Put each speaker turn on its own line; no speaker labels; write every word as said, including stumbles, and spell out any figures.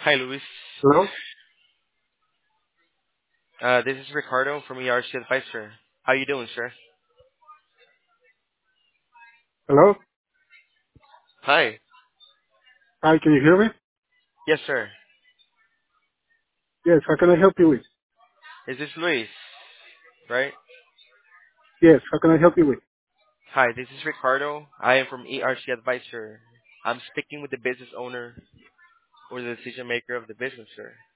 Hi, Luis.
Hello?
Uh, this is Ricardo from E R C Advisor. How you doing, sir?
Hello?
Hi.
Hi, can you hear me?
Yes, sir.
Yes, how can I help you with?
Is this Luis? Right?
Yes, how can I help you with?
Hi, this is Ricardo. I am from E R C Advisor. I'm speaking with the business owner or the decision maker of the business, sir.